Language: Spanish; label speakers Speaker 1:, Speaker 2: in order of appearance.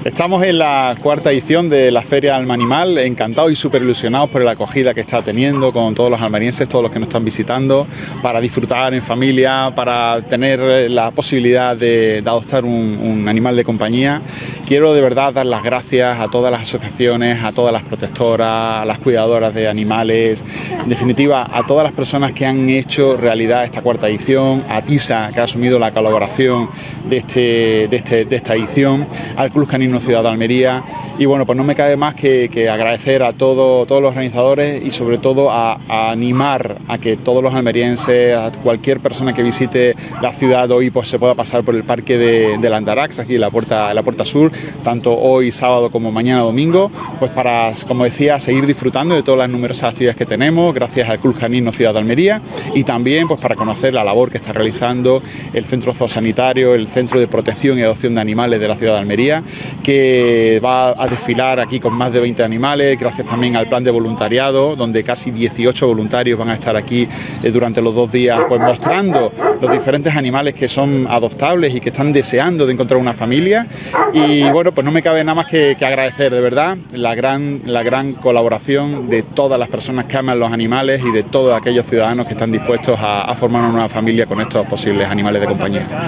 Speaker 1: Estamos en la cuarta edición de la Feria Alma Animal, encantados y súper ilusionados por la acogida que está teniendo con todos los almerienses, todos los que nos están visitando, para disfrutar en familia, para tener la posibilidad de adoptar un animal de compañía. Quiero de verdad dar las gracias a todas las asociaciones, a todas las protectoras, a las cuidadoras de animales, en definitiva a todas las personas que han hecho realidad esta cuarta edición, a TISA, que ha asumido la colaboración de esta edición, al Club Canino Ciudad de Almería. Y bueno, pues no me cabe más que agradecer a todos los organizadores y sobre todo a animar a que todos los almerienses, a cualquier persona que visite la ciudad hoy, pues se pueda pasar por el parque de Landarax, aquí en la puerta sur, tanto hoy sábado como mañana domingo, pues para, como decía, seguir disfrutando de todas las numerosas actividades que tenemos, gracias al Club Canino Ciudad de Almería, y también pues para conocer la labor que está realizando el Centro Zoosanitario, el Centro de Protección y Adopción de Animales de la ciudad de Almería, que va a desfilar aquí con más de 20 animales, gracias también al plan de voluntariado, donde casi 18 voluntarios van a estar aquí durante los 2 días, pues mostrando los diferentes animales que son adoptables y que están deseando de encontrar una familia. Y bueno, pues no me cabe nada más que agradecer de verdad la gran colaboración de todas las personas que aman los animales y de todos aquellos ciudadanos que están dispuestos a formar una nueva familia con estos posibles animales de compañía.